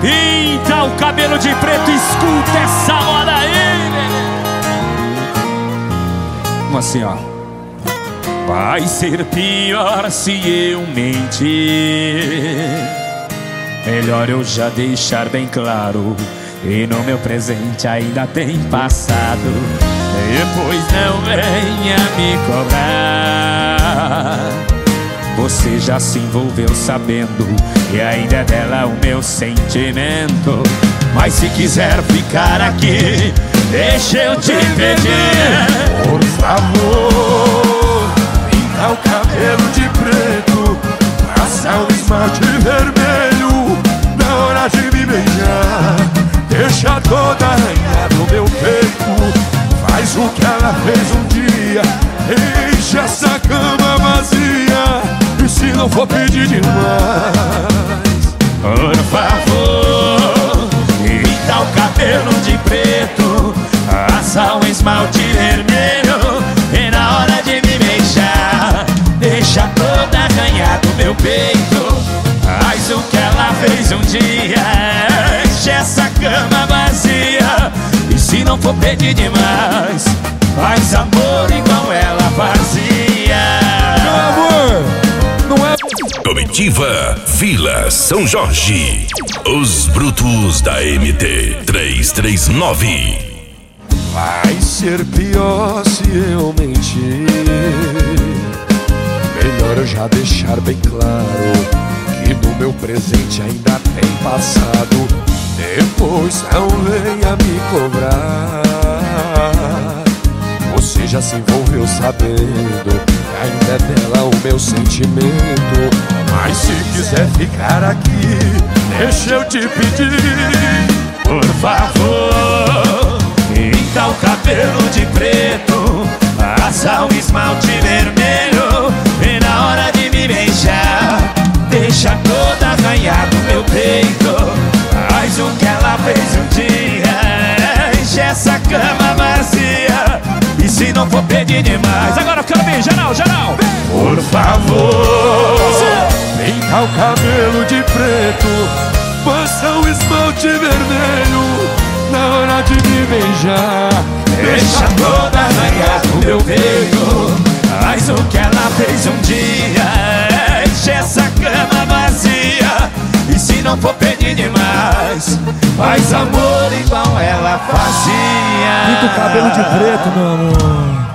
Então, cabelo de preto, escuta essa moda aí, como assim, ó? Vai ser pior se eu mentir. Melhor eu já deixar bem claro, e no meu presente ainda tem passado. Depois não venha me cobrar. Você já se envolveu sabendo, e ainda é dela o meu sentimento. Mas se quiser ficar aqui, deixa eu te pedir, por favor, pinta o cabelo de preto, passa o esmalte vermelho na hora de me beijar. Deixa toda arranhada no meu peito, faz o que ela fez um dia, enche essa cama vazia, e se não for pedir demais, por favor, pinta o cabelo de preto, passa um esmalte vermelho, e na hora de me beijar, deixa toda arranhada no meu peito, faz o que ela fez um dia, enche essa cama vazia, e se não for pedir demais, faz amor igual ela fazia. meu amor, não é... Comitiva Vila São Jorge, os brutos da MT 339. Vai ser pior se eu mentir. Melhor eu já deixar bem claro que no meu presente ainda tem passado. Depois não venha me cobrar. Você já se envolveu sabendo, ainda é dela o meu sentimento. Mas se quiser ficar aqui, deixa eu te pedir, por favor, pinta o cabelo de preto, passa o esmalte vermelho, e na hora de me beijar, deixa toda arranhada no meu peito, faz o que ela fez um dia, enche essa cama vazia, e se não for pedir demais, agora eu quero ver, geral, geral, por favor, pinta o cabelo de preto, passa o esmalte vermelho na hora de me beijar, deixa toda arranhada no meu peito, faz o que ela fez um dia, enche essa cama vazia, e se não for pedir demais, faz amor igual ela fazia. pinta o cabelo de preto, meu amor.